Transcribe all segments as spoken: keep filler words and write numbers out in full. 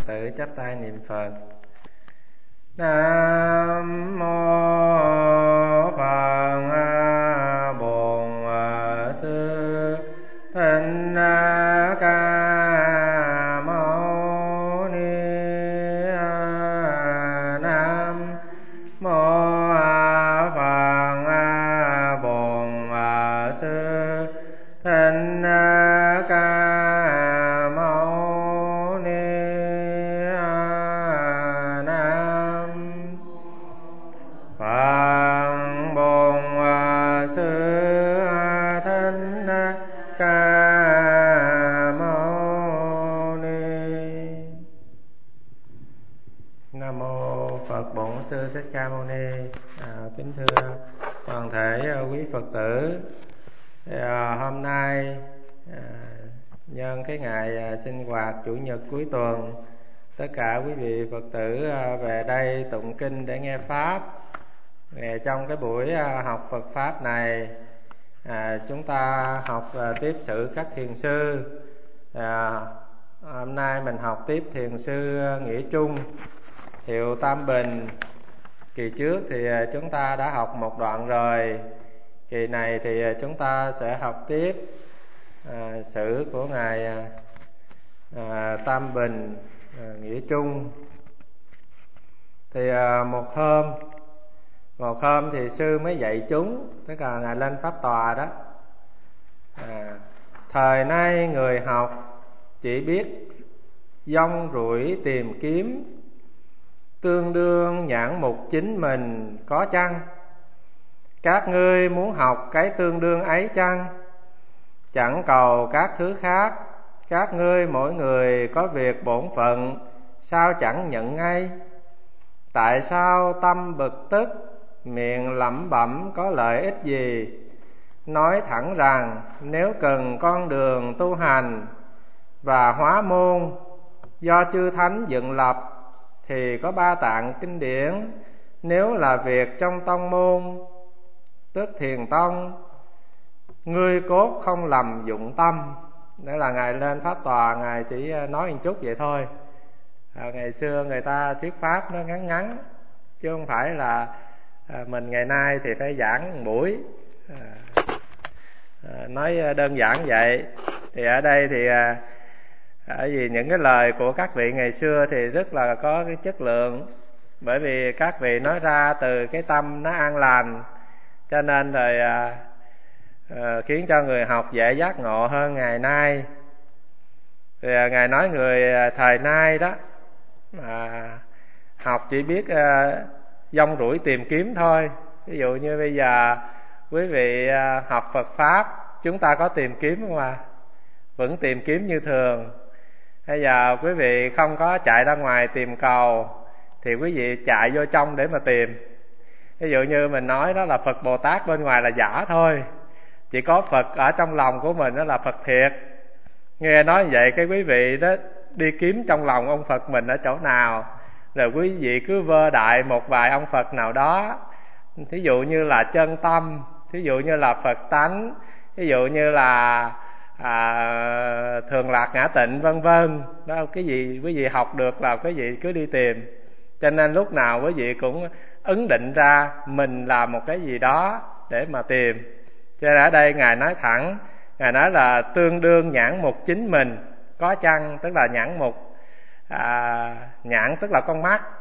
tử chắp tay niệm Phật. Nam mô Phật Bổn Sư Thích Ca Mâu Ni. Nam mô Phật Bổn Sư Thích Ca Mâu Ni. Nam Phật Bổn Sư Thích Ca Mâu Ni. Nam mô Phật Bổn Sư Thích Ca Mâu Ni. À, kính thưa toàn thể quý Phật tử, à, hôm nay à, nhân cái ngày à, sinh hoạt chủ nhật cuối tuần, tất cả quý vị Phật tử à, về đây tụng kinh để nghe pháp. Và trong cái buổi à, học Phật pháp này, à, chúng ta học à, tiếp sự các thiền sư. À, hôm nay mình học tiếp thiền sư Nghĩa Trung, hiệu Tam Bình. Kỳ trước thì à, chúng ta đã học một đoạn rồi. Kỳ này thì à, chúng ta sẽ học tiếp à, sử của ngài à, à, Tam Bình à, Nghĩa Trung. Thì à, một hôm một hôm thì sư mới dạy chúng, tức là ngài lên pháp tòa đó. À, thời nay người học chỉ biết dông rủi tìm kiếm, tương đương nhãn mục chính mình có chăng? Các ngươi muốn học cái tương đương ấy chăng? Chẳng cầu các thứ khác, các ngươi mỗi người có việc bổn phận, sao chẳng nhận ngay? Tại sao tâm bực tức, miệng lẩm bẩm có lợi ích gì? Nói thẳng rằng nếu cần con đường tu hành và hóa môn do chư thánh dựng lập thì có ba tạng kinh điển. Nếu là việc trong tông môn tức thiền tông, ngươi cốt không lầm dụng tâm. Đó là ngài lên pháp tòa, ngài chỉ nói một chút vậy thôi. À, ngày xưa người ta thuyết pháp nó ngắn ngắn, chứ không phải là à, mình ngày nay thì phải giảng một buổi. À, à, nói đơn giản vậy. Thì ở đây thì à, bởi vì những cái lời của các vị ngày xưa thì rất là có cái chất lượng, bởi vì các vị nói ra từ cái tâm nó an lành, cho nên rồi à, à, khiến cho người học dễ giác ngộ hơn ngày nay. Thì à, ngài nói người à, thời nay đó à, học chỉ biết à, dông rủi tìm kiếm thôi. Ví dụ như bây giờ quý vị à, học Phật pháp, chúng ta có tìm kiếm không ạ? À? Vẫn tìm kiếm như thường. Bây giờ quý vị không có chạy ra ngoài tìm cầu, thì quý vị chạy vô trong để mà tìm. Ví dụ như mình nói đó là Phật Bồ Tát bên ngoài là giả thôi, chỉ có Phật ở trong lòng của mình đó là Phật thiệt. Nghe nói vậy cái quý vị đó đi kiếm trong lòng ông Phật mình ở chỗ nào, rồi quý vị cứ vơ đại một vài ông Phật nào đó, thí dụ như là chân tâm, thí dụ như là Phật tánh, thí dụ như là à, thường lạc ngã tịnh vân vân. Đó, cái gì quý vị học được là quý vị cứ đi tìm. Cho nên lúc nào quý vị cũng ấn định ra mình làm một cái gì đó để mà tìm. Cho nên ở đây ngài nói thẳng, ngài nói là tương đương nhãn mục chính mình có chăng, tức là nhãn mục à, nhãn tức là con mắt,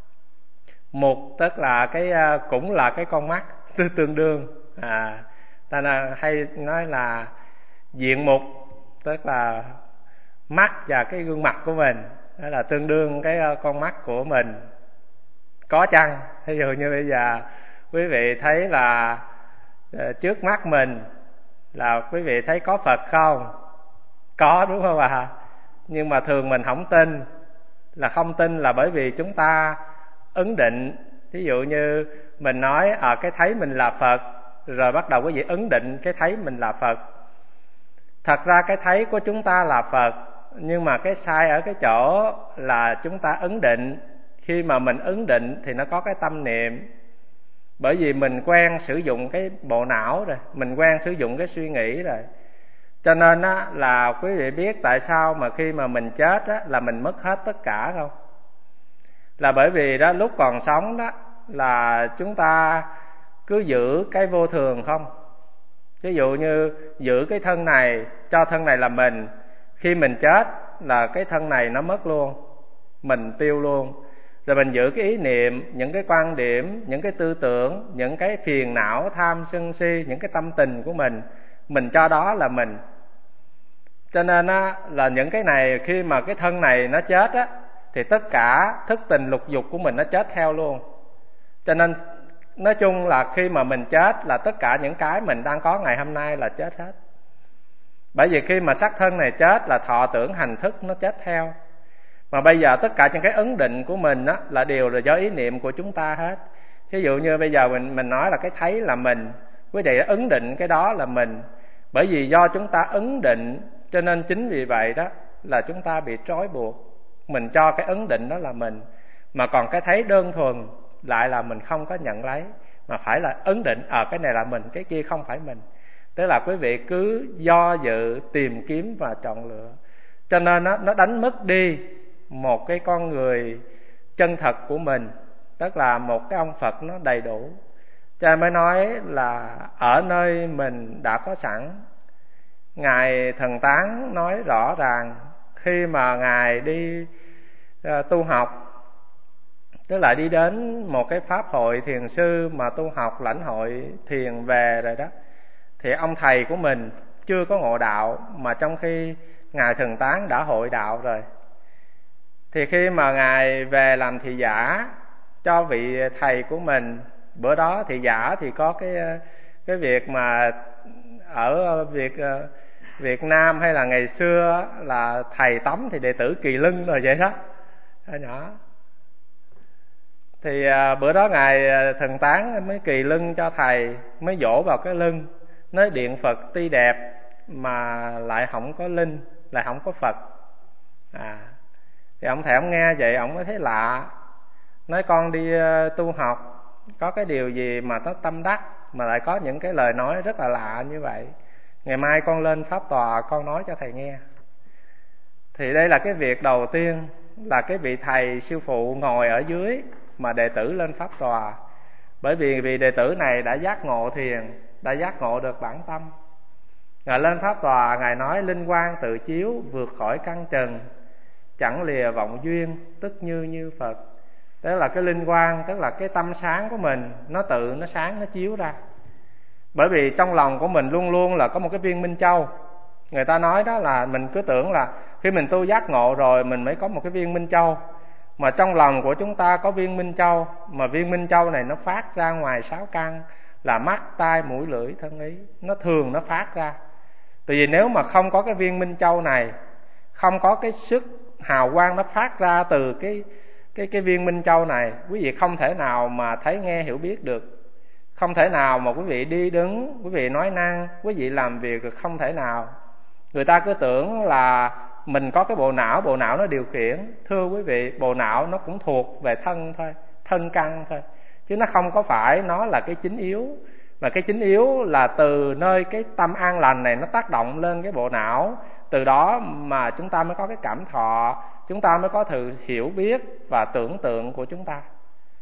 mục tức là cái cũng là cái con mắt, tương đương. À, ta hay nói là diện mục tức là mắt và cái gương mặt của mình, đó là tương đương cái con mắt của mình có chăng. Ví dụ như bây giờ quý vị thấy là trước mắt mình là quý vị thấy có Phật không? Có, đúng không ạ? À? Nhưng mà thường mình không tin. Là không tin là bởi vì chúng ta ấn định. Ví dụ như mình nói à, cái thấy mình là Phật, rồi bắt đầu quý vị ấn định cái thấy mình là Phật. Thật ra cái thấy của chúng ta là Phật, nhưng mà cái sai ở cái chỗ là chúng ta ấn định. Khi mà mình ấn định thì nó có cái tâm niệm. Bởi vì mình quen sử dụng cái bộ não rồi, mình quen sử dụng cái suy nghĩ rồi. Cho nên á, là quý vị biết tại sao mà khi mà mình chết á, là mình mất hết tất cả không? Là bởi vì đó lúc còn sống đó là chúng ta cứ giữ cái vô thường không. Ví dụ như giữ cái thân này, cho thân này là mình. Khi mình chết là cái thân này nó mất luôn, mình tiêu luôn. Rồi mình giữ cái ý niệm, những cái quan điểm, những cái tư tưởng, những cái phiền não, tham sân si, những cái tâm tình của mình, mình cho đó là mình. Cho nên á, là những cái này khi mà cái thân này nó chết á, thì tất cả thức tình lục dục của mình nó chết theo luôn. Cho nên nói chung là khi mà mình chết là tất cả những cái mình đang có ngày hôm nay là chết hết. Bởi vì khi mà xác thân này chết là thọ tưởng hành thức nó chết theo. Mà bây giờ tất cả những cái ấn định của mình á, là đều là do ý niệm của chúng ta hết. Ví dụ như bây giờ mình mình nói là cái thấy là mình, quý vị ấn định cái đó là mình. Bởi vì do chúng ta ấn định, cho nên chính vì vậy đó là chúng ta bị trói buộc. Mình cho cái ấn định đó là mình. Mà còn cái thấy đơn thuần lại là mình không có nhận lấy, mà phải là ấn định ở à, cái này là mình, cái kia không phải mình. Tức là quý vị cứ do dự, tìm kiếm và chọn lựa. Cho nên nó, nó đánh mất đi một cái con người chân thật của mình. Tức là một cái ông Phật nó đầy đủ. Cho nên mới nói là ở nơi mình đã có sẵn. Ngài Thần Tán nói rõ ràng khi mà Ngài đi uh, tu học, tức là đi đến một cái pháp hội thiền sư mà tu học lãnh hội thiền về rồi đó, thì ông thầy của mình chưa có ngộ đạo, mà trong khi Ngài Thần Tán đã hội đạo rồi. Thì khi mà Ngài về làm thị giả cho vị thầy của mình, bữa đó thị giả thì có cái cái việc mà ở Việt Việt Nam hay là ngày xưa là thầy tắm thì đệ tử kỳ lưng rồi vậy đó, nhỏ. Thì à, bữa đó Ngài Thần Tán mới kỳ lưng cho thầy, mới vỗ vào cái lưng, nói điện Phật tuy đẹp mà lại không có linh, lại không có Phật. À, thì ông thầy ông nghe vậy ông mới thấy lạ, nói con đi uh, tu học có cái điều gì mà nó tâm đắc mà lại có những cái lời nói rất là lạ như vậy. Ngày mai con lên pháp tòa con nói cho thầy nghe. Thì đây là cái việc đầu tiên, là cái vị thầy sư phụ ngồi ở dưới mà đệ tử lên pháp tòa. Bởi vì vì đệ tử này đã giác ngộ thiền, đã giác ngộ được bản tâm. Ngài lên pháp tòa, Ngài nói linh quang tự chiếu vượt khỏi căn trần, chẳng lìa vọng duyên tức như như Phật. Tức là cái linh quang, tức là cái tâm sáng của mình, nó tự nó sáng, nó chiếu ra. Bởi vì trong lòng của mình luôn luôn là có một cái viên minh châu. Người ta nói đó là mình cứ tưởng là khi mình tu giác ngộ rồi mình mới có một cái viên minh châu. Mà trong lòng của chúng ta có viên minh châu, mà viên minh châu này nó phát ra ngoài sáu căn là mắt, tai, mũi, lưỡi, thân, ý. Nó thường nó phát ra. Tại vì nếu mà không có cái viên minh châu này, không có cái sức hào quang nó phát ra từ cái cái cái viên minh châu này, quý vị không thể nào mà thấy nghe hiểu biết được. Không thể nào mà quý vị đi đứng, quý vị nói năng, quý vị làm việc được, không thể nào. Người ta cứ tưởng là mình có cái bộ não, bộ não nó điều khiển. Thưa quý vị, bộ não nó cũng thuộc về thân thôi, thân căn thôi, chứ nó không có phải nó là cái chính yếu. Mà cái chính yếu là từ nơi cái tâm an lành này nó tác động lên cái bộ não. Từ đó mà chúng ta mới có cái cảm thọ, chúng ta mới có sự hiểu biết và tưởng tượng của chúng ta.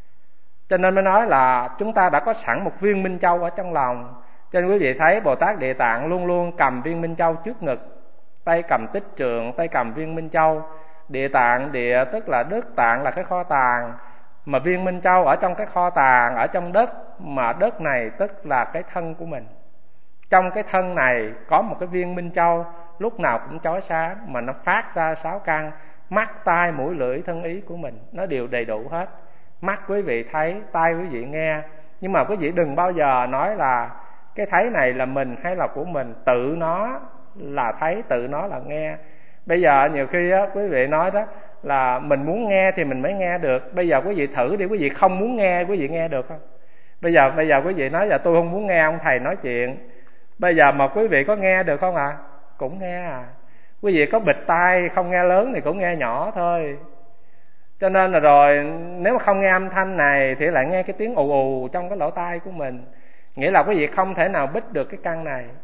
Cho nên mới nói là chúng ta đã có sẵn một viên minh châu ở trong lòng. Cho nên quý vị thấy Bồ Tát Địa Tạng luôn luôn cầm viên minh châu trước ngực, tay cầm tích trượng, tay cầm viên minh châu. Địa Tạng, địa tức là đất, tạng là cái kho tàng, mà viên minh châu ở trong cái kho tàng, ở trong đất, mà đất này tức là cái thân của mình. Trong cái thân này có một cái viên minh châu, lúc nào cũng chói sáng, mà nó phát ra sáu căn, mắt, tai, mũi, lưỡi, thân, ý của mình, nó đều đầy đủ hết. Mắt quý vị thấy, tai quý vị nghe. Nhưng mà quý vị đừng bao giờ nói là cái thấy này là mình hay là của mình. Tự nó là thấy, tự nó là nghe. Bây giờ nhiều khi á, quý vị nói đó là mình muốn nghe thì mình mới nghe được. Bây giờ quý vị thử đi, quý vị không muốn nghe, quý vị nghe được không? Bây giờ bây giờ quý vị nói là tôi không muốn nghe ông thầy nói chuyện. Bây giờ mà quý vị có nghe được không ạ? À? Cũng nghe à. Quý vị có bịt tai không nghe lớn thì cũng nghe nhỏ thôi. Cho nên là rồi nếu mà không nghe âm thanh này thì lại nghe cái tiếng ù ù trong cái lỗ tai của mình. Nghĩa là quý vị không thể nào bích được cái căn này.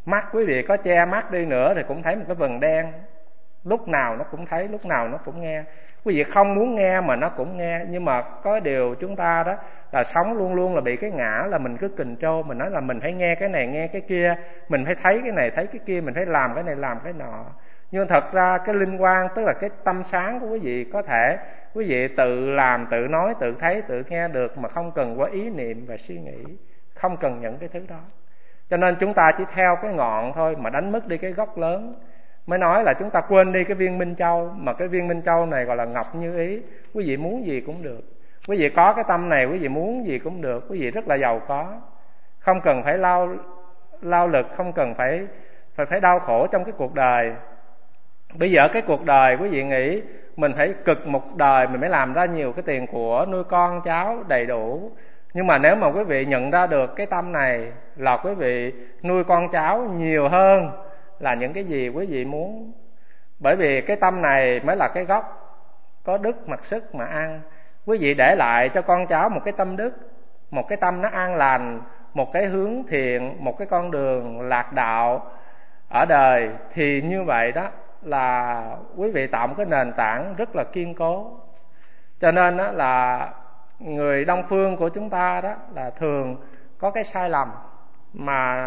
Mắt quý vị có che mắt đi nữa thì cũng thấy một cái vần đen, lúc nào nó cũng thấy, lúc nào nó cũng nghe. Quý vị không muốn nghe mà nó cũng nghe. Nhưng mà có điều chúng ta đó là sống luôn luôn là bị cái ngã là mình cứ control, mình nói là mình phải nghe cái này nghe cái kia, mình phải thấy cái này thấy cái kia, mình phải làm cái này làm cái nọ. Nhưng thật ra cái linh quan, tức là cái tâm sáng của quý vị, có thể quý vị tự làm, tự nói, tự thấy, tự nghe được mà không cần có ý niệm và suy nghĩ, không cần những cái thứ đó. Cho nên chúng ta chỉ theo cái ngọn thôi mà đánh mất đi cái gốc lớn. Mới nói là chúng ta quên đi cái viên Minh Châu, mà cái viên Minh Châu này gọi là ngọc như ý. Quý vị muốn gì cũng được. Quý vị có cái tâm này, quý vị muốn gì cũng được. Quý vị rất là giàu có, không cần phải lao lao lực, không cần phải phải phải đau khổ trong cái cuộc đời. Bây giờ cái cuộc đời quý vị nghĩ mình phải cực một đời mình mới làm ra nhiều cái tiền của, nuôi con cháu đầy đủ. Nhưng mà nếu mà quý vị nhận ra được cái tâm này là quý vị nuôi con cháu nhiều hơn là những cái gì quý vị muốn. Bởi vì cái tâm này mới là cái gốc, có đức mặc sức mà ăn. Quý vị để lại cho con cháu một cái tâm đức, một cái tâm nó an lành, một cái hướng thiện, một cái con đường lạc đạo ở đời, thì như vậy đó là quý vị tạo một cái nền tảng rất là kiên cố. Cho nên đó là người Đông phương của chúng ta đó là thường có cái sai lầm mà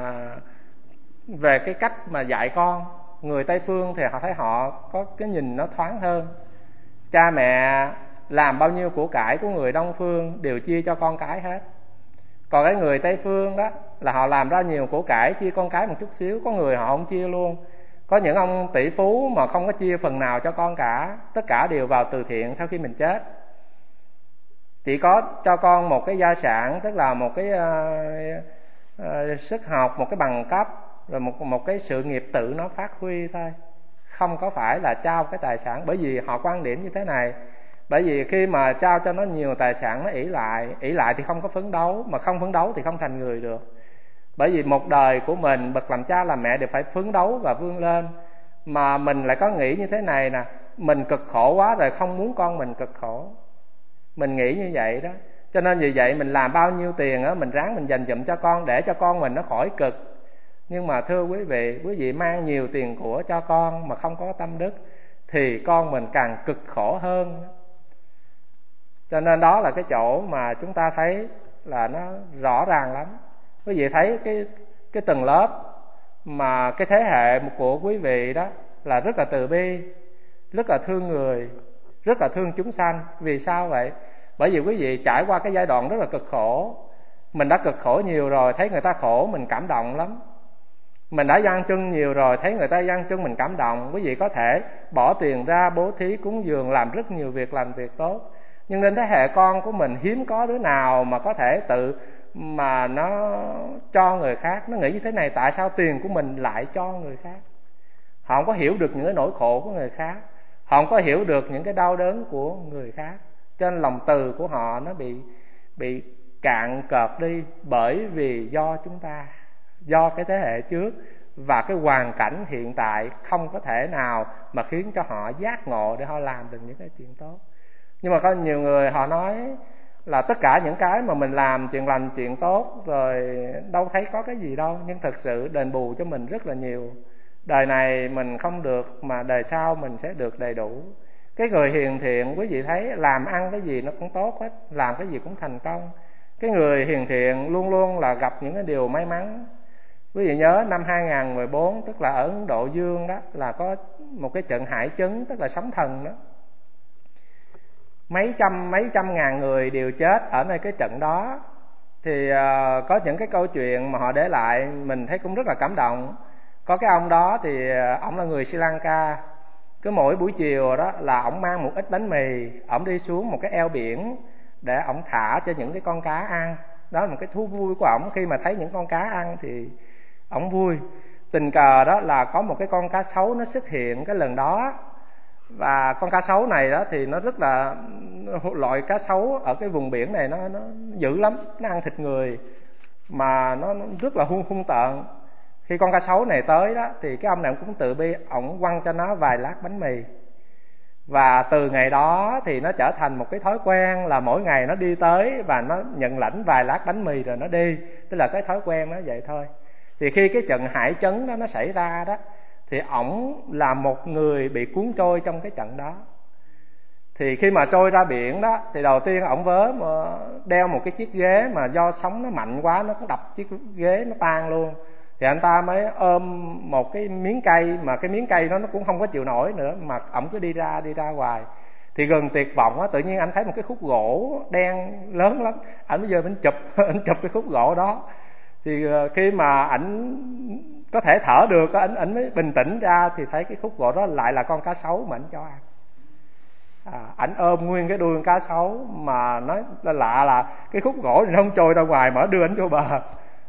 về cái cách mà dạy con. Người Tây phương thì họ thấy họ có cái nhìn nó thoáng hơn. Cha mẹ làm bao nhiêu của cải của người Đông phương đều chia cho con cái hết. Còn cái người Tây phương đó là họ làm ra nhiều của cải, chia con cái một chút xíu. Có người họ không chia luôn. Có những ông tỷ phú mà không có chia phần nào cho con cả, tất cả đều vào từ thiện sau khi mình chết. Chỉ có cho con một cái gia sản, tức là một cái uh, uh, sức học, một cái bằng cấp, rồi một, một cái sự nghiệp tự nó phát huy thôi. Không có phải là trao cái tài sản. Bởi vì họ quan điểm như thế này. Bởi vì khi mà trao cho nó nhiều tài sản, nó ỷ lại. ỷ lại thì không có phấn đấu, mà không phấn đấu thì không thành người được. Bởi vì một đời của mình, bậc làm cha làm mẹ đều phải phấn đấu và vươn lên. Mà mình lại có nghĩ như thế này nè, mình cực khổ quá rồi, không muốn con mình cực khổ. Mình nghĩ như vậy đó. Cho nên vì vậy mình làm bao nhiêu tiền á, mình ráng mình dành dụm cho con, để cho con mình nó khỏi cực. Nhưng mà thưa quý vị, quý vị mang nhiều tiền của cho con mà không có tâm đức thì con mình càng cực khổ hơn. Cho nên đó là cái chỗ mà chúng ta thấy là nó rõ ràng lắm. Quý vị thấy cái, cái tầng lớp mà cái thế hệ của quý vị đó là rất là từ bi, rất là thương người, rất là thương chúng sanh. Vì sao vậy? Bởi vì quý vị trải qua cái giai đoạn rất là cực khổ. Mình đã cực khổ nhiều rồi, thấy người ta khổ mình cảm động lắm. Mình đã dang chân nhiều rồi, thấy người ta dang chân mình cảm động. Quý vị có thể bỏ tiền ra bố thí cúng dường, làm rất nhiều việc làm việc tốt. Nhưng đến thế hệ con của mình hiếm có đứa nào mà có thể tự mà nó cho người khác. Nó nghĩ như thế này, tại sao tiền của mình lại cho người khác? Họ không có hiểu được những cái nỗi khổ của người khác, họ không có hiểu được những cái đau đớn của người khác. Cho nên lòng từ của họ nó bị bị cạn cợt đi. Bởi vì do chúng ta, do cái thế hệ trước và cái hoàn cảnh hiện tại không có thể nào mà khiến cho họ giác ngộ để họ làm được những cái chuyện tốt. Nhưng mà có nhiều người họ nói là tất cả những cái mà mình làm, chuyện lành, chuyện tốt rồi đâu thấy có cái gì đâu. Nhưng thật sự đền bù cho mình rất là nhiều. Đời này mình không được mà đời sau mình sẽ được đầy đủ. Cái người hiền thiện quý vị thấy làm ăn cái gì nó cũng tốt hết, làm cái gì cũng thành công. Cái người hiền thiện luôn luôn là gặp những cái điều may mắn. Quý vị nhớ năm hai không một bốn, tức là ở Ấn Độ Dương đó, là có một cái trận hải chấn, tức là sóng thần đó. Mấy trăm, mấy trăm ngàn người đều chết ở nơi cái trận đó. Thì uh, có những cái câu chuyện mà họ để lại mình thấy cũng rất là cảm động. Có cái ông đó thì uh, ông là người Sri Lanka. Cứ mỗi buổi chiều đó là ông mang một ít bánh mì, ông đi xuống một cái eo biển để ông thả cho những cái con cá ăn. Đó là một cái thú vui của ông. Khi mà thấy những con cá ăn thì ông vui. Tình cờ đó là có một cái con cá sấu nó xuất hiện cái lần đó. Và con cá sấu này đó thì nó rất là, loại cá sấu ở cái vùng biển này nó, nó dữ lắm, nó ăn thịt người mà nó, nó rất là hung hung tợn. Khi con cá sấu này tới đó thì cái ông này cũng tự bi, ổng quăng cho nó vài lát bánh mì. Và từ ngày đó thì nó trở thành một cái thói quen là mỗi ngày nó đi tới và nó nhận lãnh vài lát bánh mì rồi nó đi. Tức là cái thói quen nó vậy thôi. Thì khi cái trận hải chấn đó nó xảy ra đó, thì ổng là một người bị cuốn trôi trong cái trận đó. Thì khi mà trôi ra biển đó, thì đầu tiên ổng vớ mà đeo một cái chiếc ghế mà do sóng nó mạnh quá, nó có đập chiếc ghế nó tan luôn. Thì anh ta mới ôm một cái miếng cây, mà cái miếng cây đó nó cũng không có chịu nổi nữa, mà ổng cứ đi ra đi ra hoài. Thì gần tuyệt vọng á, tự nhiên anh thấy một cái khúc gỗ đen lớn lắm. Anh bây giờ anh chụp anh chụp cái khúc gỗ đó. Thì khi mà ảnh có thể thở được, ảnh ảnh mới bình tĩnh ra, thì thấy cái khúc gỗ đó lại là con cá sấu mà ảnh cho ăn. À, ảnh ôm nguyên cái đuôi con cá sấu, mà nói lạ là cái khúc gỗ thì nó không trôi ra ngoài mà đưa ảnh vô bờ.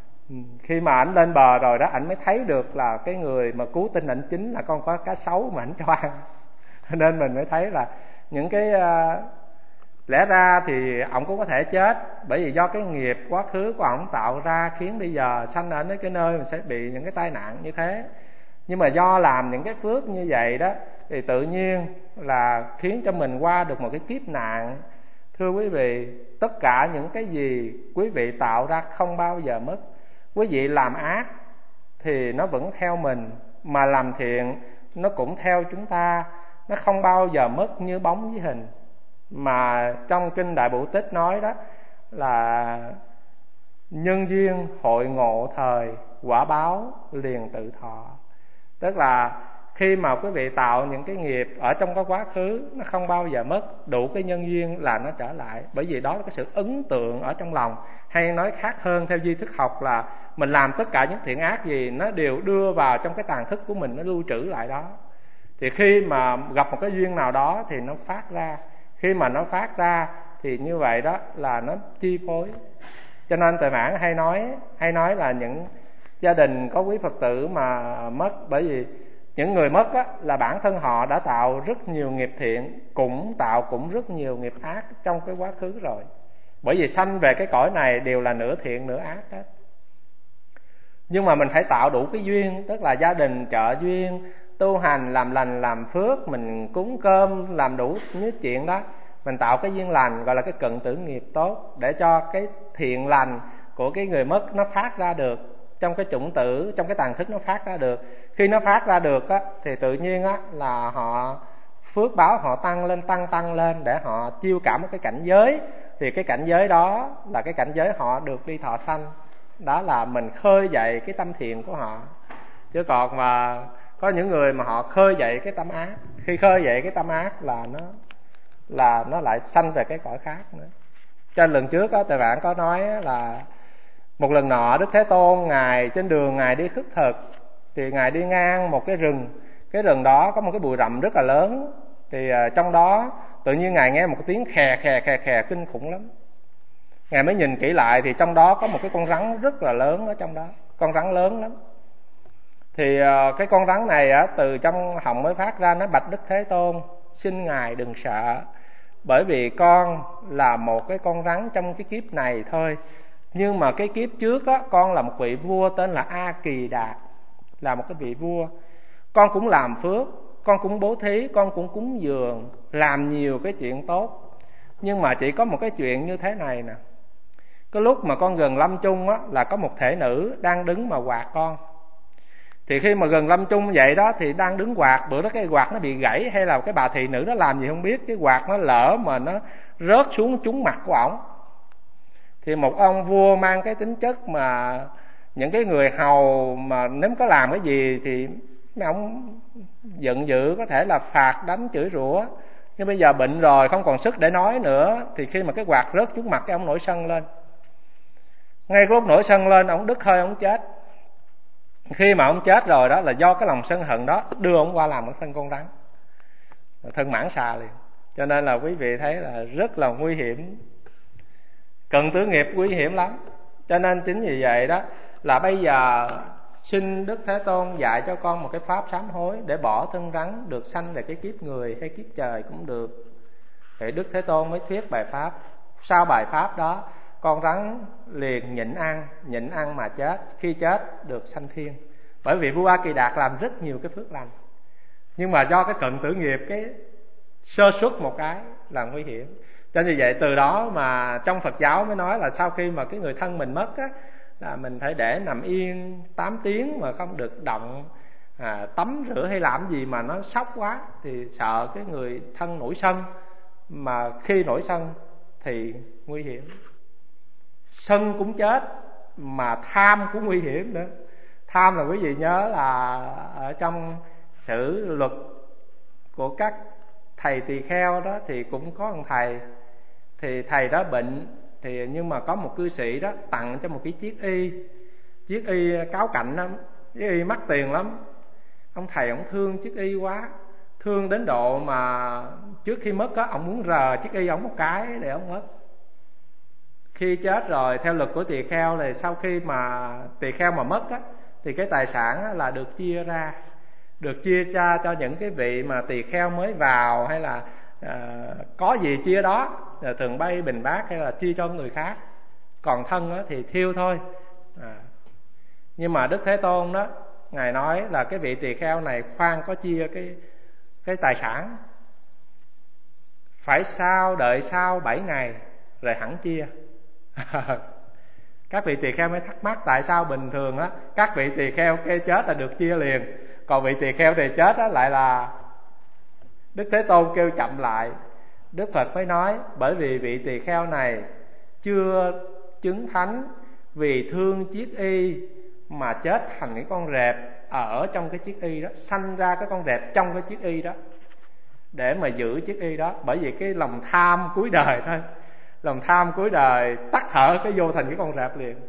Khi mà ảnh lên bờ rồi đó, ảnh mới thấy được là cái người mà cứu tinh ảnh chính là con cá sấu mà ảnh cho ăn. Nên mình mới thấy là những cái uh, lẽ ra thì ổng cũng có thể chết, bởi vì do cái nghiệp quá khứ của ổng tạo ra khiến bây giờ sanh ở cái nơi mình sẽ bị những cái tai nạn như thế. Nhưng mà do làm những cái phước như vậy đó, thì tự nhiên là khiến cho mình qua được một cái kiếp nạn. Thưa quý vị, tất cả những cái gì quý vị tạo ra không bao giờ mất. Quý vị làm ác thì nó vẫn theo mình, mà làm thiện nó cũng theo chúng ta. Nó không bao giờ mất như bóng với hình. Mà trong kinh Đại Bụ Tích nói đó là nhân duyên hội ngộ thời, quả báo liền tự thọ. Tức là khi mà quý vị tạo những cái nghiệp ở trong cái quá khứ, nó không bao giờ mất, đủ cái nhân duyên là nó trở lại. Bởi vì đó là cái sự ấn tượng ở trong lòng. Hay nói khác hơn theo duy thức học là mình làm tất cả những thiện ác gì, nó đều đưa vào trong cái tàng thức của mình, nó lưu trữ lại đó. Thì khi mà gặp một cái duyên nào đó thì nó phát ra. Khi mà nó phát ra thì như vậy đó là nó chi phối. Cho nên Tuệ Mãn hay nói hay nói là những gia đình có quý Phật tử mà mất, bởi vì những người mất á, là bản thân họ đã tạo rất nhiều nghiệp thiện, cũng tạo cũng rất nhiều nghiệp ác trong cái quá khứ rồi. Bởi vì sanh về cái cõi này đều là nửa thiện nửa ác hết. Nhưng mà mình phải tạo đủ cái duyên, tức là gia đình trợ duyên, tu hành, làm lành, làm phước, mình cúng cơm, làm đủ những chuyện đó. Mình tạo cái duyên lành, gọi là cái cận tử nghiệp tốt, để cho cái thiện lành của cái người mất nó phát ra được. Trong cái chủng tử, trong cái tàng thức nó phát ra được. Khi nó phát ra được á, thì tự nhiên á, là họ phước báo họ tăng lên, tăng tăng lên, để họ chiêu cảm một cái cảnh giới. Thì cái cảnh giới đó là cái cảnh giới họ được đi thọ sanh. Đó là mình khơi dậy cái tâm thiện của họ. Chứ còn mà có những người mà họ khơi dậy cái tâm ác, khi khơi dậy cái tâm ác là nó là nó lại sanh về cái cõi khác nữa. Trên lần trước á, Tuệ Mãn có nói là một lần nọ Đức Thế Tôn ngài trên đường ngài đi khất thực, thì ngài đi ngang một cái rừng. Cái rừng đó có một cái bụi rậm rất là lớn. Thì uh, trong đó tự nhiên ngài nghe một cái tiếng khè khè khè khè kinh khủng lắm. Ngài mới nhìn kỹ lại thì trong đó có một cái con rắn rất là lớn ở trong đó, con rắn lớn lắm. Thì uh, cái con rắn này á, từ trong họng mới phát ra, nó bạch Đức Thế Tôn: xin ngài đừng sợ, bởi vì con là một cái con rắn trong cái kiếp này thôi. Nhưng mà cái kiếp trước á, con là một vị vua tên là A Kỳ Đạt, là một cái vị vua. Con cũng làm phước, con cũng bố thí, con cũng cúng dường, làm nhiều cái chuyện tốt. Nhưng mà chỉ có một cái chuyện như thế này nè. Cái lúc mà con gần lâm chung á, là có một thể nữ đang đứng mà quạt con. Thì khi mà gần lâm chung vậy đó, thì đang đứng quạt, bữa đó cái quạt nó bị gãy, hay là cái bà thị nữ nó làm gì không biết, cái quạt nó lỡ mà nó rớt xuống trúng mặt của ổng. Thì một ông vua mang cái tính chất mà những cái người hầu mà nếu có làm cái gì thì mấy ông giận dữ, có thể là phạt đánh chửi rủa. Nhưng bây giờ bệnh rồi không còn sức để nói nữa, thì khi mà cái quạt rớt trúng mặt cái ông nổi sân lên. Ngay lúc nổi sân lên, ông đứt hơi, ông chết. Khi mà ông chết rồi đó, là do cái lòng sân hận đó đưa ông qua làm cái thân con rắn, thân mãng xà liền. Cho nên là quý vị thấy là rất là nguy hiểm, cận tử nghiệp nguy hiểm lắm. Cho nên chính vì vậy đó, là bây giờ xin Đức Thế Tôn dạy cho con một cái pháp sám hối, để bỏ thân rắn, được sanh về cái kiếp người hay kiếp trời cũng được. Thì Đức Thế Tôn mới thuyết bài pháp. Sau bài pháp đó, con rắn liền nhịn ăn, nhịn ăn mà chết. Khi chết được sanh thiên. Bởi vì vua A Kỳ Đạt làm rất nhiều cái phước lành, nhưng mà do cái cận tử nghiệp, cái sơ suất một cái là nguy hiểm. Cho như vậy từ đó mà trong Phật giáo mới nói là sau khi mà cái người thân mình mất á, là mình phải để nằm yên tám tiếng mà không được động, à, tắm rửa hay làm gì mà nó sốc quá thì sợ cái người thân nổi sân. Mà khi nổi sân thì nguy hiểm, sân cũng chết mà tham cũng nguy hiểm nữa. Tham là quý vị nhớ là ở trong sử luật của các thầy tỳ kheo đó thì cũng có một thầy, thì thầy đó bệnh, thì nhưng mà có một cư sĩ đó tặng cho một cái chiếc y, chiếc y cáo cạnh lắm, chiếc y mắc tiền lắm. Ông thầy ông thương chiếc y quá, thương đến độ mà trước khi mất á, ông muốn rờ chiếc y ông một cái để ông mất. Khi chết rồi, theo luật của tỳ kheo thì sau khi mà tỳ kheo mà mất á, thì cái tài sản á, là được chia ra, được chia ra cho những cái vị mà tỳ kheo mới vào, hay là à, có gì chia đó, thường bay bình bát hay là chia cho người khác. Còn thân á, thì thiêu thôi. à. Nhưng mà Đức Thế Tôn đó, Ngài nói là cái vị tỳ kheo này khoan có chia cái, cái tài sản, phải sau đợi sau bảy ngày rồi hẳn chia. Các vị tỳ kheo mới thắc mắc tại sao bình thường á các vị tỳ kheo kê chết là được chia liền, còn vị tỳ kheo này chết á lại là Đức Thế Tôn kêu chậm lại. Đức Phật mới nói bởi vì vị tỳ kheo này chưa chứng thánh, vì thương chiếc y mà chết thành cái con rệp ở trong cái chiếc y đó, sanh ra cái con rệp trong cái chiếc y đó để mà giữ chiếc y đó. Bởi vì cái lòng tham cuối đời thôi, lòng tham cuối đời tắt thở cái vô thành cái con rệp liền.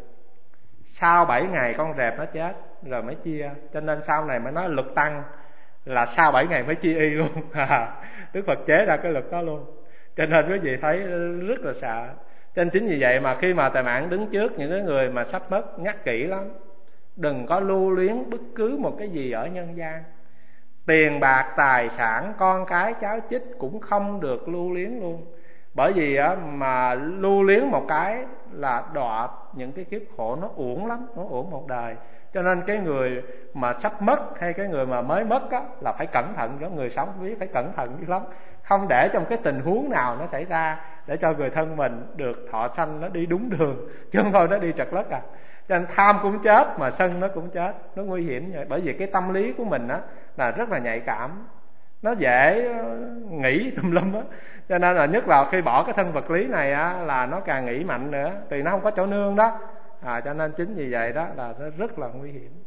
Sau bảy ngày con rệp nó chết rồi mới chia. Cho nên sau này mới nói luật tăng là sau bảy ngày mới chia y luôn. Đức Phật chế ra cái luật đó luôn. Cho nên quý vị thấy rất là sợ. Cho nên chính vì vậy mà khi mà Tề Mạng đứng trước những cái người mà sắp mất, nhắc kỹ lắm, đừng có lưu luyến bất cứ một cái gì ở nhân gian. Tiền bạc, tài sản, con cái, cháu chích cũng không được lưu luyến luôn. Bởi vì á, mà lưu luyến một cái là đọa những cái kiếp khổ, nó uổng lắm, nó uổng một đời. Cho nên cái người mà sắp mất hay cái người mà mới mất á, là phải cẩn thận đó. Người sống biết phải cẩn thận dữ lắm, không để trong cái tình huống nào nó xảy ra, để cho người thân mình được thọ sanh, nó đi đúng đường, chứ không thôi nó đi trật lất à. Cho nên tham cũng chết mà sân nó cũng chết, nó nguy hiểm vậy. Bởi vì cái tâm lý của mình á là rất là nhạy cảm, nó dễ nghĩ tùm lum á. Cho nên là nhất là khi bỏ cái thân vật lý này á là nó càng nghĩ mạnh nữa, vì nó không có chỗ nương đó. à, Cho nên chính vì vậy đó là nó rất là nguy hiểm.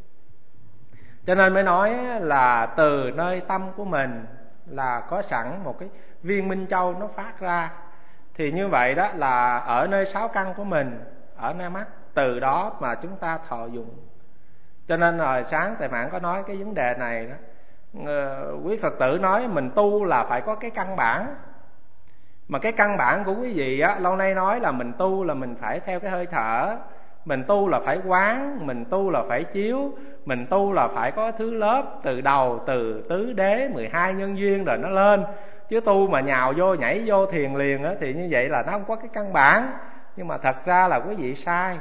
Cho nên mới nói là từ nơi tâm của mình là có sẵn một cái viên minh châu nó phát ra. Thì như vậy đó là ở nơi sáu căn của mình, ở nơi mắt, từ đó mà chúng ta thọ dụng. Cho nên hồi sáng Thầy Mạng có nói cái vấn đề này đó. Quý Phật tử nói mình tu là phải có cái căn bản. Mà cái căn bản của quý vị á, lâu nay nói là mình tu là mình phải theo cái hơi thở, mình tu là phải quán, mình tu là phải chiếu, mình tu là phải có thứ lớp từ đầu, từ tứ đế, mười hai nhân duyên rồi nó lên. Chứ tu mà nhào vô nhảy vô thiền liền á, thì như vậy là nó không có cái căn bản. Nhưng mà thật ra là quý vị sai.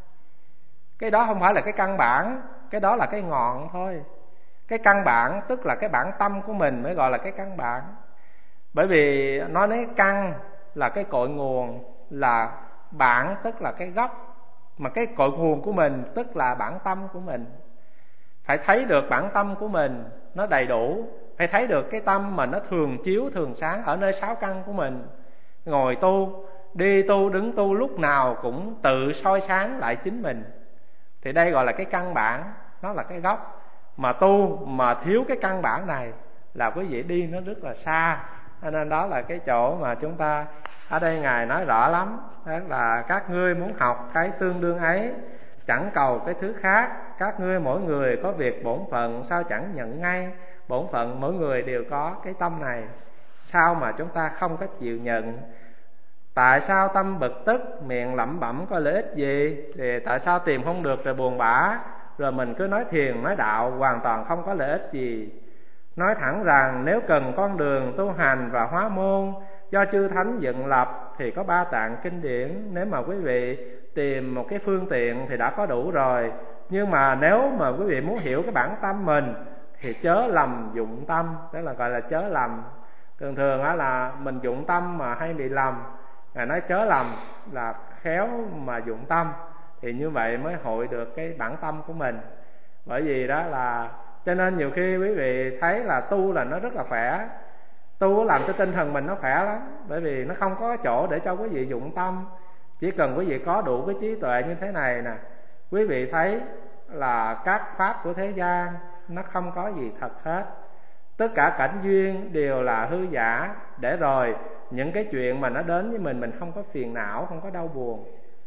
Cái đó không phải là cái căn bản, cái đó là cái ngọn thôi. Cái căn bản tức là cái bản tâm của mình mới gọi là cái căn bản. Bởi vì nói đến căn là cái cội nguồn, là bản tức là cái gốc, mà cái cội nguồn của mình tức là bản tâm của mình. Phải thấy được bản tâm của mình nó đầy đủ, phải thấy được cái tâm mà nó thường chiếu thường sáng ở nơi sáu căn của mình. Ngồi tu, đi tu, đứng tu, lúc nào cũng tự soi sáng lại chính mình. Thì đây gọi là cái căn bản, nó là cái gốc. Mà tu mà thiếu cái căn bản này là quý vị đi nó rất là xa. Cho nên đó là cái chỗ mà chúng ta ở đây Ngài nói rõ lắm. Đó là các ngươi muốn học cái tương đương ấy, chẳng cầu cái thứ khác. Các ngươi mỗi người có việc bổn phận, sao chẳng nhận ngay. Bổn phận mỗi người đều có cái tâm này, sao mà chúng ta không có chịu nhận? Tại sao tâm bực tức, miệng lẩm bẩm có lợi ích gì? Thì tại sao tìm không được rồi buồn bã, rồi mình cứ nói thiền, nói đạo hoàn toàn không có lợi ích gì? Nói thẳng rằng nếu cần con đường tu hành và hóa môn do chư thánh dựng lập thì có ba tạng kinh điển. Nếu mà quý vị tìm một cái phương tiện thì đã có đủ rồi. Nhưng mà nếu mà quý vị muốn hiểu cái bản tâm mình thì chớ lầm dụng tâm, tức là gọi là chớ lầm. Thường thường á là mình dụng tâm mà hay bị lầm. Ngài nói chớ lầm là khéo mà dụng tâm. thì như vậy mới hội được cái bản tâm của mình. Bởi vì đó là cho nên nhiều khi quý vị thấy là tu là nó rất là khỏe, tu làm cho tinh thần mình nó khỏe lắm, bởi vì nó không có chỗ để cho quý vị dụng tâm. Chỉ cần quý vị có đủ cái trí tuệ như thế này nè, quý vị thấy là các pháp của thế gian nó không có gì thật hết, tất cả cảnh duyên đều là hư giả, để rồi những cái chuyện mà nó đến với mình, mình không có phiền não, không có đau buồn.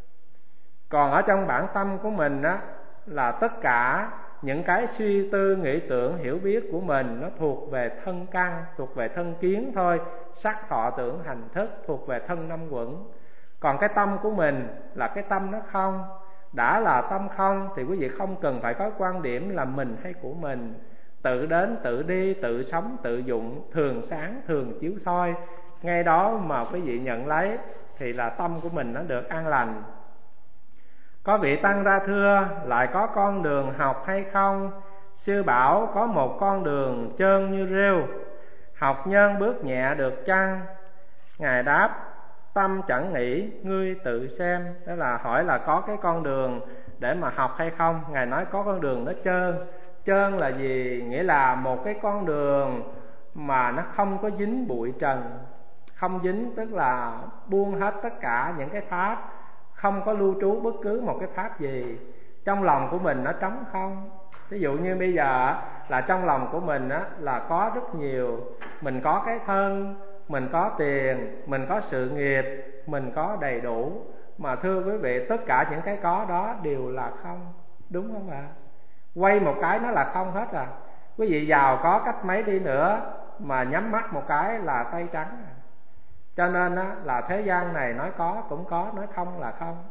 Còn ở trong bản tâm của mình á, là tất cả những cái suy tư, nghĩ tưởng, hiểu biết của mình nó thuộc về thân căn, thuộc về thân kiến thôi, sắc thọ tưởng hành thức, thuộc về thân năm quẩn. Còn cái tâm của mình là cái tâm nó không. Đã là tâm không thì quý vị không cần phải có quan điểm là mình hay của mình, tự đến tự đi, tự sống tự dụng, thường sáng thường chiếu soi. Ngay đó mà quý vị nhận lấy thì là tâm của mình nó được an lành. Có vị tăng ra thưa: lại có con đường học hay không? Sư bảo có một con đường trơn như rêu, học nhân bước nhẹ được chăng? Ngài đáp: tâm chẳng nghĩ, ngươi tự xem. Đó là hỏi là có cái con đường để mà học hay không. Ngài nói có con đường nó trơn. Trơn là gì? Nghĩa là một cái con đường mà nó không có dính bụi trần. Không dính tức là buông hết tất cả những cái pháp, không có lưu trú bất cứ một cái pháp gì. Trong lòng của mình nó trống không. Ví dụ như bây giờ là trong lòng của mình á, là có rất nhiều. Mình có cái thân, mình có tiền, mình có sự nghiệp, mình có đầy đủ. Mà thưa quý vị, tất cả những cái có đó đều là không. Đúng không ạ? Quay một cái nó là không hết à. Quý vị giàu có cách mấy đi nữa mà nhắm mắt một cái là tay trắng. Cho nên á, là thế gian này nói có cũng có, nói không là không.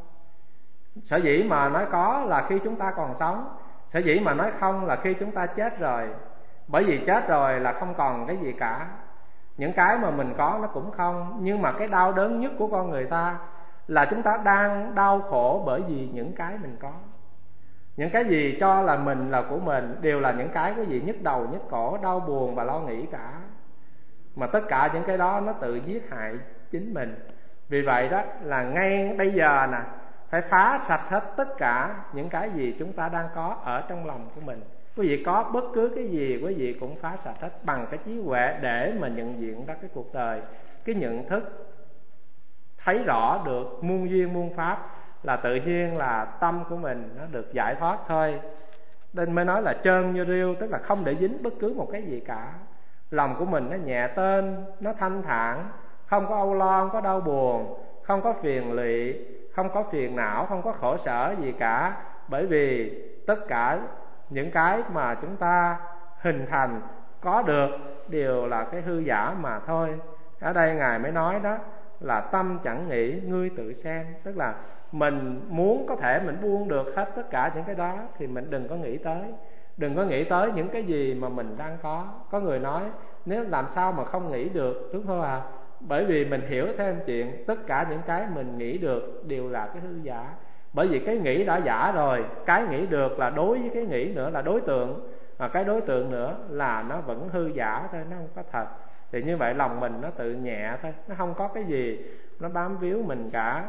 Sở dĩ mà nói có là khi chúng ta còn sống, sở dĩ mà nói không là khi chúng ta chết rồi. Bởi vì chết rồi là không còn cái gì cả. Những cái mà mình có nó cũng không. Nhưng mà cái đau đớn nhất của con người ta là chúng ta đang đau khổ bởi vì những cái mình có. Những cái gì cho là mình là của mình đều là những cái quý vị nhức đầu nhức cổ, đau buồn và lo nghĩ cả. Mà tất cả những cái đó nó tự giết hại chính mình. Vì vậy đó là ngay bây giờ nè, phải phá sạch hết tất cả những cái gì chúng ta đang có ở trong lòng của mình. Quý vị có bất cứ cái gì quý vị cũng phá sạch hết bằng cái trí huệ để mà nhận diện ra cái cuộc đời, cái nhận thức thấy rõ được muôn duyên muôn pháp, là tự nhiên là tâm của mình nó được giải thoát thôi. Nên mới nói là trơn như rêu, tức là không để dính bất cứ một cái gì cả. Lòng của mình nó nhẹ tênh, nó thanh thản, không có âu lo, không có đau buồn, không có phiền lụy, không có phiền não, không có khổ sở gì cả. Bởi vì tất cả những cái mà chúng ta hình thành, có được đều là cái hư giả mà thôi. Ở đây Ngài mới nói đó là tâm chẳng nghĩ, ngươi tự xem. Tức là mình muốn có thể mình buông được hết tất cả những cái đó thì mình đừng có nghĩ tới. Đừng có nghĩ tới những cái gì mà mình đang có. Có người nói nếu làm sao mà không nghĩ được, đúng không ạ? À? Bởi vì mình hiểu thêm chuyện tất cả những cái mình nghĩ được đều là cái hư giả. Bởi vì cái nghĩ đã giả rồi, cái nghĩ được là đối với cái nghĩ nữa là đối tượng, mà cái đối tượng nữa là nó vẫn hư giả thôi, nó không có thật. Thì như vậy lòng mình nó tự nhẹ thôi, nó không có cái gì nó bám víu mình cả.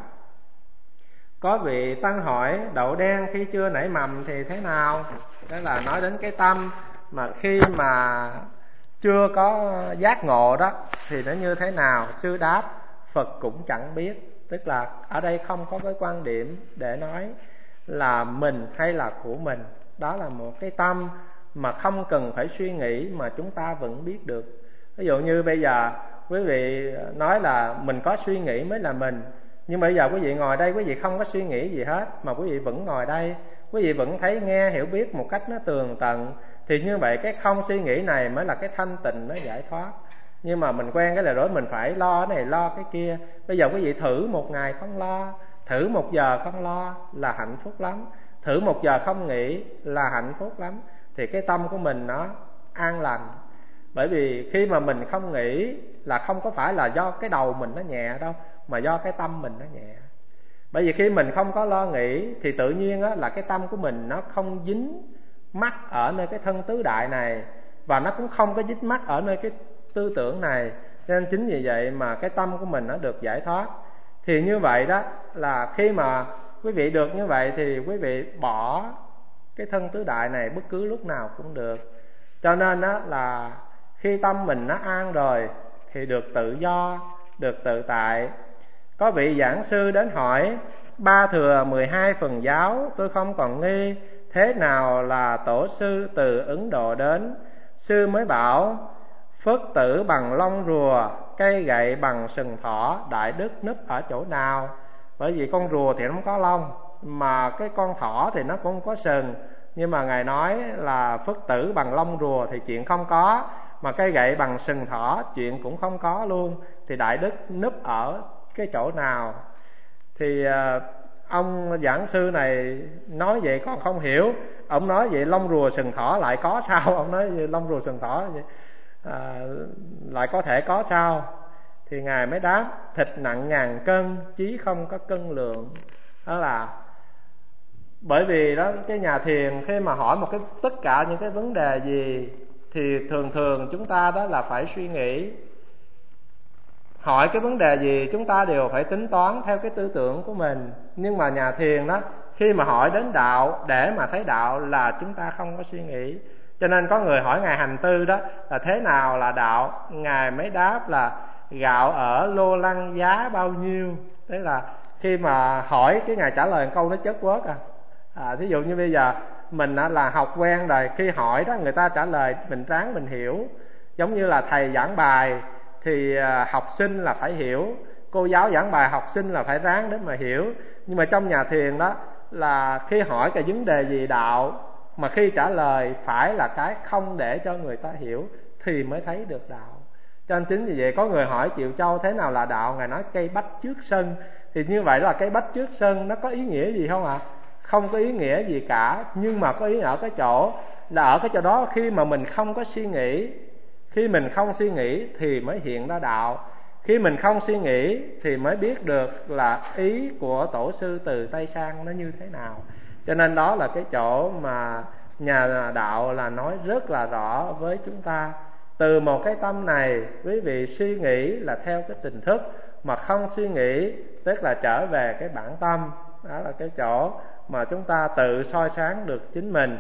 Có vị tăng hỏi đậu đen khi chưa nảy mầm thì thế nào? Đó là nói đến cái tâm mà khi mà chưa có giác ngộ đó thì nó như thế nào? Sư đáp Phật cũng chẳng biết. Tức là ở đây không có cái quan điểm để nói là mình hay là của mình. Đó là một cái tâm mà không cần phải suy nghĩ mà chúng ta vẫn biết được. Ví dụ như bây giờ quý vị nói là mình có suy nghĩ mới là mình. Nhưng bây giờ quý vị ngồi đây, quý vị không có suy nghĩ gì hết mà quý vị vẫn ngồi đây, quý vị vẫn thấy nghe hiểu biết một cách nó tường tận. Thì như vậy cái không suy nghĩ này mới là cái thanh tịnh, nó giải thoát. Nhưng mà mình quen cái là rồi mình phải lo cái này lo cái kia. Bây giờ quý vị thử một ngày không lo, thử một giờ không lo là hạnh phúc lắm. Thử một giờ không nghĩ là hạnh phúc lắm. Thì cái tâm của mình nó an lành. Bởi vì khi mà mình không nghĩ là không có phải là do cái đầu mình nó nhẹ đâu, mà do cái tâm mình nó nhẹ. Bởi vì khi mình không có lo nghĩ thì tự nhiên á, là cái tâm của mình nó không dính mắc ở nơi cái thân tứ đại này, và nó cũng không có dính mắc ở nơi cái tư tưởng này. Nên chính vì vậy mà cái tâm của mình nó được giải thoát. Thì như vậy đó là khi mà quý vị được như vậy thì quý vị bỏ cái thân tứ đại này bất cứ lúc nào cũng được. Cho nên đó là khi tâm mình nó an rồi thì được tự do, được tự tại. Có vị giảng sư đến hỏi: ba thừa mười hai phần giáo tôi không còn nghi, thế nào là tổ sư từ Ấn Độ đến? Sư mới bảo: Phất tử bằng lông rùa, cây gậy bằng sừng thỏ, đại đức núp ở chỗ nào? Bởi vì con rùa thì nó không có lông, mà cái con thỏ thì nó cũng không có sừng. Nhưng mà Ngài nói là phất tử bằng lông rùa thì chuyện không có, mà cây gậy bằng sừng thỏ chuyện cũng không có luôn. Thì đại đức núp ở cái chỗ nào? Thì uh, ông giảng sư này nói vậy con không hiểu. Ông nói vậy lông rùa sừng thỏ lại có sao? Ông nói vậy lông rùa sừng thỏ vậy, à, lại có thể có sao? Thì Ngài mới đáp: thịt nặng ngàn cân, chí không có cân lượng. Đó là bởi vì đó, cái nhà thiền khi mà hỏi một cái tất cả những cái vấn đề gì thì thường thường chúng ta đó là phải suy nghĩ. Hỏi cái vấn đề gì chúng ta đều phải tính toán theo cái tư tưởng của mình. Nhưng mà nhà thiền đó, khi mà hỏi đến đạo để mà thấy đạo là chúng ta không có suy nghĩ. Cho nên có người hỏi Ngài Hành Tư đó là thế nào là đạo? Ngài mới đáp là gạo ở lô lăng giá bao nhiêu. Thế là khi mà hỏi cái Ngài trả lời câu nó chất quớt à. à Thí dụ như bây giờ mình là học quen rồi, khi hỏi đó người ta trả lời mình ráng mình hiểu. Giống như là thầy giảng bài thì học sinh là phải hiểu, cô giáo giảng bài học sinh là phải ráng để mà hiểu. Nhưng mà trong nhà thiền đó là khi hỏi cái vấn đề gì đạo, mà khi trả lời phải là cái không để cho người ta hiểu thì mới thấy được đạo. Cho nên chính vì vậy có người hỏi Triệu Châu thế nào là đạo? Ngài nói cây bách trước sân. Thì như vậy là cây bách trước sân nó có ý nghĩa gì không ạ? À? Không có ý nghĩa gì cả. Nhưng mà có ý ở cái chỗ là ở cái chỗ đó khi mà mình không có suy nghĩ, khi mình không suy nghĩ thì mới hiện ra đạo. Khi mình không suy nghĩ thì mới biết được là ý của tổ sư từ Tây Sang nó như thế nào. Cho nên đó là cái chỗ mà nhà đạo là nói rất là rõ với chúng ta. Từ một cái tâm này quý vị suy nghĩ là theo cái tình thức, mà không suy nghĩ tức là trở về cái bản tâm. Đó là cái chỗ mà chúng ta tự soi sáng được chính mình.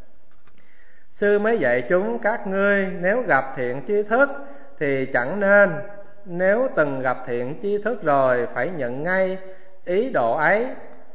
Sư mới dạy chúng: các ngươi nếu gặp thiện tri thức thì chẳng nên, nếu từng gặp thiện tri thức rồi phải nhận ngay ý độ ấy.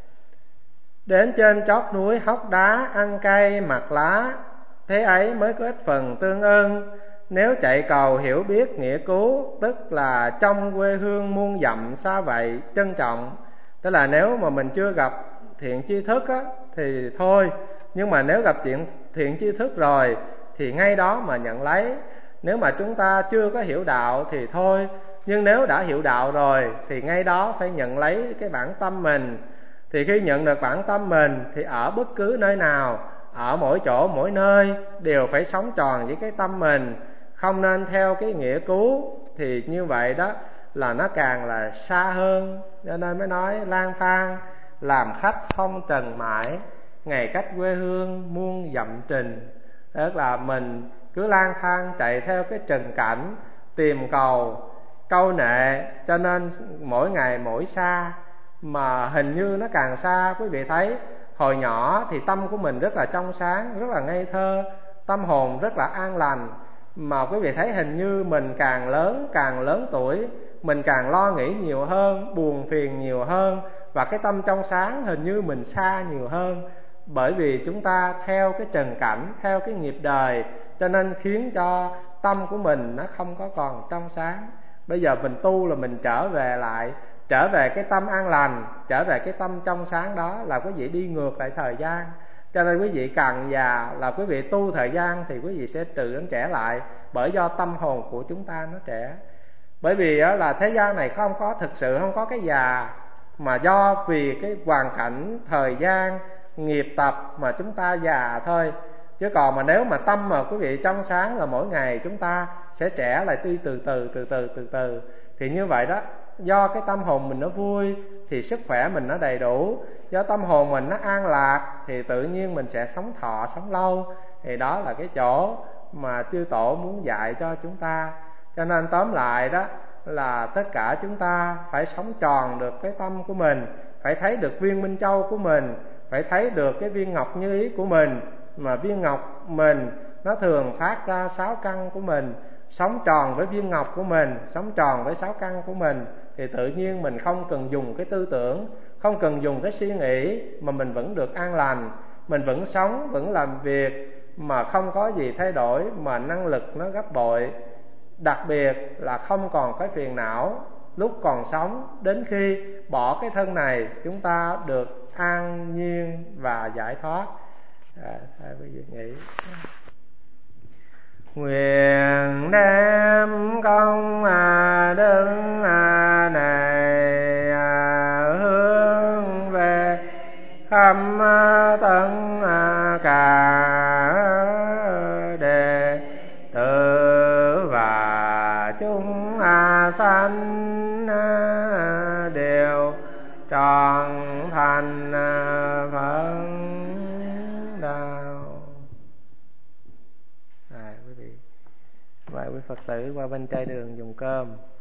Đến trên chót núi hốc đá, ăn cây mặc lá, thế ấy mới có ít phần tương ưng. Nếu chạy cầu hiểu biết nghĩa cứu, tức là trong quê hương muôn dặm xa vậy trân trọng. Tức là nếu mà mình chưa gặp thiện tri thức á, thì thôi. Nhưng mà nếu gặp thiện, thiện tri thức rồi thì ngay đó mà nhận lấy. Nếu mà chúng ta chưa có hiểu đạo thì thôi. Nhưng nếu đã hiểu đạo rồi thì ngay đó phải nhận lấy cái bản tâm mình. Thì khi nhận được bản tâm mình thì ở bất cứ nơi nào, ở mỗi chỗ mỗi nơi đều phải sống tròn với cái tâm mình, không nên theo cái nghĩa cứu. Thì như vậy đó là nó càng là xa hơn. Cho nên mới nói lang thang làm khách phong trần mãi, ngày cách quê hương muôn dặm trình. Tức là mình cứ lang thang chạy theo cái trần cảnh, tìm cầu câu nệ, cho nên mỗi ngày mỗi xa. Mà hình như nó càng xa, quý vị thấy hồi nhỏ thì tâm của mình rất là trong sáng, rất là ngây thơ, tâm hồn rất là an lành. Mà quý vị thấy hình như mình càng lớn, càng lớn tuổi, mình càng lo nghĩ nhiều hơn, buồn phiền nhiều hơn, và cái tâm trong sáng hình như mình xa nhiều hơn. Bởi vì chúng ta theo cái trần cảnh, theo cái nghiệp đời, cho nên khiến cho tâm của mình nó không có còn trong sáng. Bây giờ mình tu là mình trở về lại, trở về cái tâm an lành, trở về cái tâm trong sáng đó là quý vị đi ngược lại thời gian. Cho nên quý vị càng già là quý vị tu thời gian thì quý vị sẽ tự đến trẻ lại, bởi do tâm hồn của chúng ta nó trẻ. Bởi vì là thế gian này không có thực sự không có cái già, mà do vì cái hoàn cảnh, thời gian, nghiệp tập mà chúng ta già thôi. Chứ còn mà nếu mà tâm mà quý vị trong sáng là mỗi ngày chúng ta sẽ trẻ lại đi từ từ từ từ từ từ. Thì như vậy đó, do cái tâm hồn mình nó vui thì sức khỏe mình nó đầy đủ, do tâm hồn mình nó an lạc thì tự nhiên mình sẽ sống thọ, sống lâu. Thì đó là cái chỗ mà chư tổ muốn dạy cho chúng ta. Cho nên tóm lại đó là tất cả chúng ta phải sống tròn được cái tâm của mình, phải thấy được viên minh châu của mình, phải thấy được cái viên ngọc như ý của mình. Mà viên ngọc mình nó thường phát ra sáu căn của mình, sống tròn với viên ngọc của mình, sống tròn với sáu căn của mình, thì tự nhiên mình không cần dùng cái tư tưởng, không cần dùng cái suy nghĩ, mà mình vẫn được an lành. Mình vẫn sống, vẫn làm việc mà không có gì thay đổi, mà năng lực nó gấp bội. Đặc biệt là không còn cái phiền não lúc còn sống. Đến khi bỏ cái thân này, chúng ta được an nhiên và giải thoát. À, hai quý vị nghĩ. Nguyện đem công à đức à này à hướng về khắp tất cả đệ tử và chúng sanh đều trọn thành Phật đạo. À, quý vị, mời quý Phật tử qua bên chai đường dùng cơm.